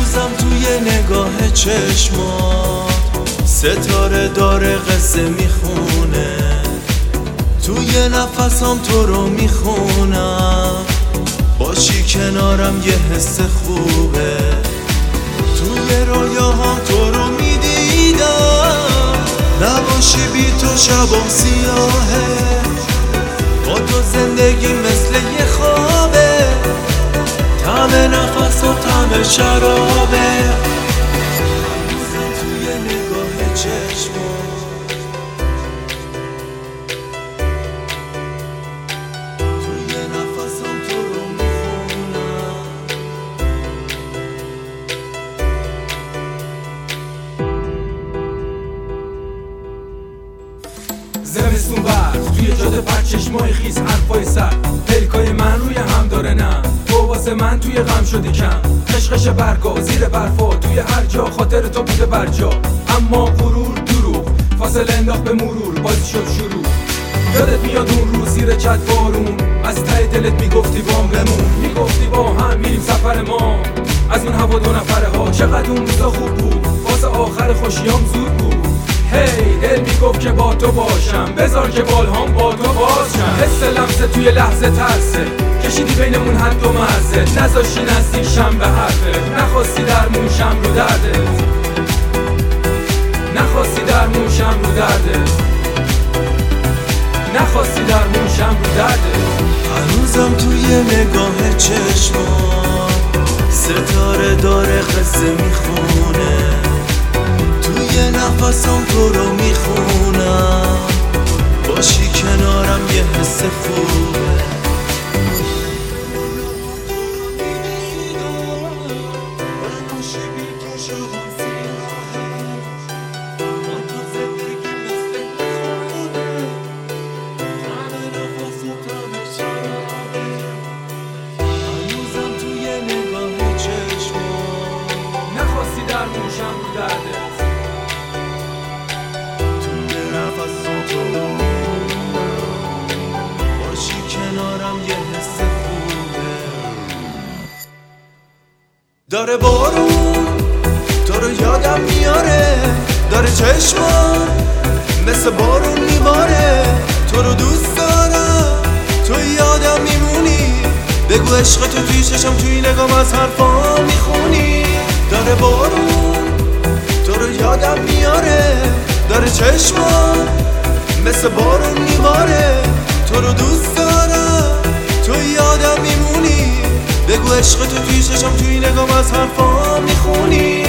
هنوزم توی نگاه چشمات ستاره داره قصه میخونه، توی نفسام تو رو میخونم، باشی کنارم یه حس خوبه. توی رویاهام تو رو میدیدم، نباشی بی تو شبام سیاهه، با تو زندگی مثل یه خوابه، طعم نفس و طعم شرابه. هنوزم توی نگاه چشمات توی نفسم تو رو میخونم. زمستون برف توی جاده پر چشمای خیس حرفای سر، پلکای من روی هم داره نم، تو واسه من توی غم شدی کم. خشخش برگا زیر برفا توی هر جا، خاطر تو بوده برجا، اما غرور دروغ فاصله انداخت به مرور، بازی شد شروع. یادت میاد اون روز زیر چت بارون، از ته دلت میگفتی بام بمون، میگفتی با هم میریم سفر ما، از اون هوا دو نفره ها. چقدر اون روزا خوب بود، واسه آخر خوشیام زود بود. هی دل میگفت که با تو باشم، بذار که بالهام با تو باشم. حس لمسه توی لحظه ترسه، کشیدی بینمون حد و مرزه، نذاشتی نزدیک شم به حرفه، نخواستی درمونشم رو درده، نخواستی درمونشم رو درده، نخواستی درمونشم رو درده. هنوزم توی نگاه چشمات ستاره داره قصه میخونه، توی نفسم تو رو میخونم، باشی کنارم یه حس خوبه. هنوزم توی نگاه چشمات نخواستی درمونشم رو درده، باشی کنارم یه حس خوبه. داره بارون تو رو یادم میاره، داره چشمم مثل بارون میباره، تو رو دوست دارم تو یادم میمونی، بگو عشق تو توی چشم توی نگام از حرفام میخونی. داره بارون تو رو یادم میاره، داره چشمم مثل بارون میباره، تو رو دوست دارم تو یادم میمونی، بگو عشق تو توی چشم توی نگام از حرفام میخونی.